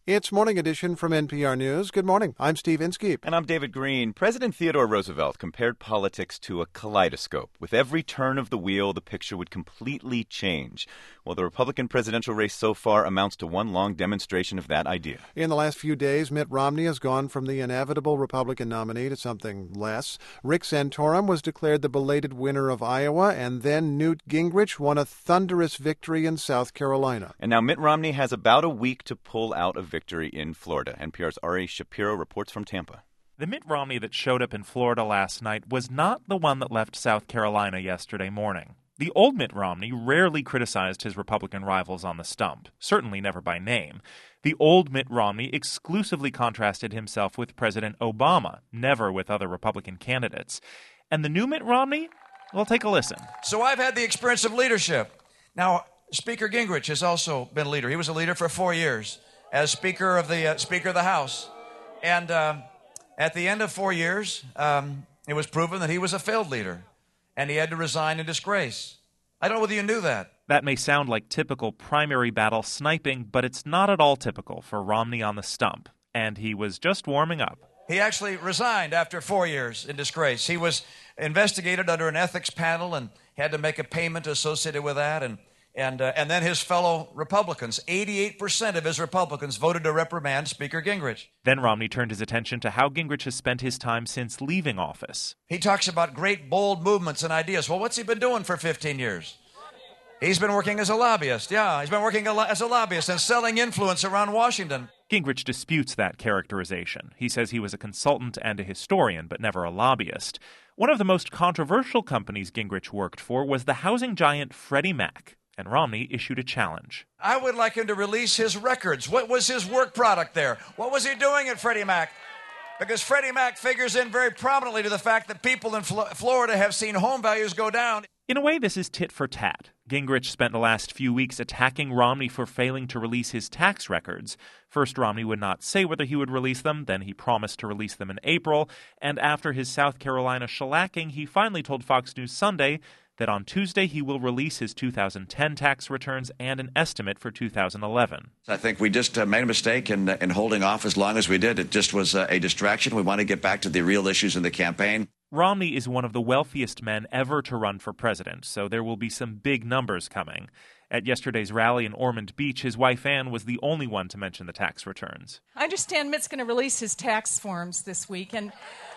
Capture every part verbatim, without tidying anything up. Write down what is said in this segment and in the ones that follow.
It's Morning Edition from N P R News. Good morning. I'm Steve Inskeep. And I'm David Green. President Theodore Roosevelt compared politics to a kaleidoscope. With every turn of the wheel, the picture would completely change. Well, the Republican presidential race so far amounts to one long demonstration of that idea. In the last few days, Mitt Romney has gone from the inevitable Republican nominee to something less. Rick Santorum was declared the belated winner of Iowa, and then Newt Gingrich won a thunderous victory in South Carolina. And now Mitt Romney has about a week to pull out a victory in Florida. N P R's Ari Shapiro reports from Tampa. The Mitt Romney that showed up in Florida last night was not the one that left South Carolina yesterday morning. The old Mitt Romney rarely criticized his Republican rivals on the stump, certainly never by name. The old Mitt Romney exclusively contrasted himself with President Obama, never with other Republican candidates. And the new Mitt Romney? Well, take a listen. So I've had the experience of leadership. Now, Speaker Gingrich has also been a leader. He was a leader for four years as Speaker of the uh, Speaker of the House. And um, at the end of four years, um, it was proven that he was a failed leader, and he had to resign in disgrace. I don't know whether you knew that. That may sound like typical primary battle sniping, but it's not at all typical for Romney on the stump. And he was just warming up. He actually resigned after four years in disgrace. He was investigated under an ethics panel and had to make a payment associated with that. And And uh, and then his fellow Republicans, eighty-eight percent of his Republicans voted to reprimand Speaker Gingrich. Then Romney turned his attention to how Gingrich has spent his time since leaving office. He talks about great, bold movements and ideas. Well, what's he been doing for fifteen years? He's been working as a lobbyist. Yeah, he's been working as a lobbyist and selling influence around Washington. Gingrich disputes that characterization. He says he was a consultant and a historian, but never a lobbyist. One of the most controversial companies Gingrich worked for was the housing giant Freddie Mac. And Romney issued a challenge. I would like him to release his records. What was his work product there? What was he doing at Freddie Mac? Because Freddie Mac figures in very prominently to the fact that people in Flo- Florida have seen home values go down. In a way, this is tit for tat. Gingrich spent the last few weeks attacking Romney for failing to release his tax records. First, Romney would not say whether he would release them. Then he promised to release them in April. And after his South Carolina shellacking, he finally told Fox News Sunday that on Tuesday he will release his two thousand ten tax returns and an estimate for two thousand eleven. I think we just uh, made a mistake in, uh, in holding off as long as we did. It just was uh, a distraction. We want to get back to the real issues in the campaign. Romney is one of the wealthiest men ever to run for president, so there will be some big numbers coming. At yesterday's rally in Ormond Beach, his wife Ann was the only one to mention the tax returns. I understand Mitt's going to release his tax forms this week, and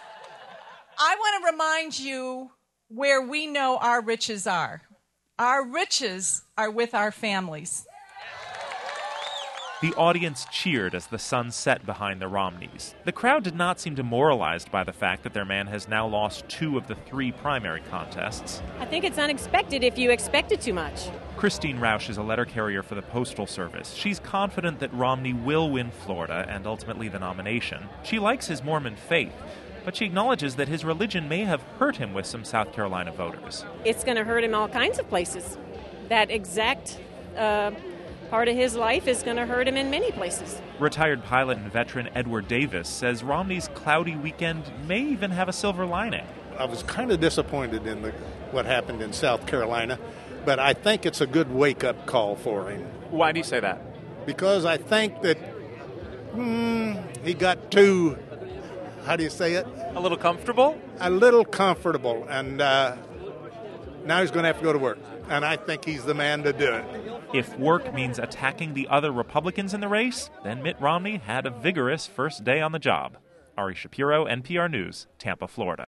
I want to remind you where we know our riches are. Our riches are with our families. The audience cheered as the sun set behind the Romneys. The crowd did not seem demoralized by the fact that their man has now lost two of the three primary contests. I think it's unexpected if you expect it too much. Christine Rausch is a letter carrier for the Postal Service. She's confident that Romney will win Florida and ultimately the nomination. She likes his Mormon faith, but she acknowledges that his religion may have hurt him with some South Carolina voters. It's going to hurt him all kinds of places. That exact uh, part of his life is going to hurt him in many places. Retired pilot and veteran Edward Davis says Romney's cloudy weekend may even have a silver lining. I was kind of disappointed in the, what happened in South Carolina, but I think it's a good wake-up call for him. Why do you say that? Because I think that hmm, he got too... How do you say it? A little comfortable? A little comfortable, and uh, now he's going to have to go to work, and I think he's the man to do it. If work means attacking the other Republicans in the race, then Mitt Romney had a vigorous first day on the job. Ari Shapiro, N P R News, Tampa, Florida.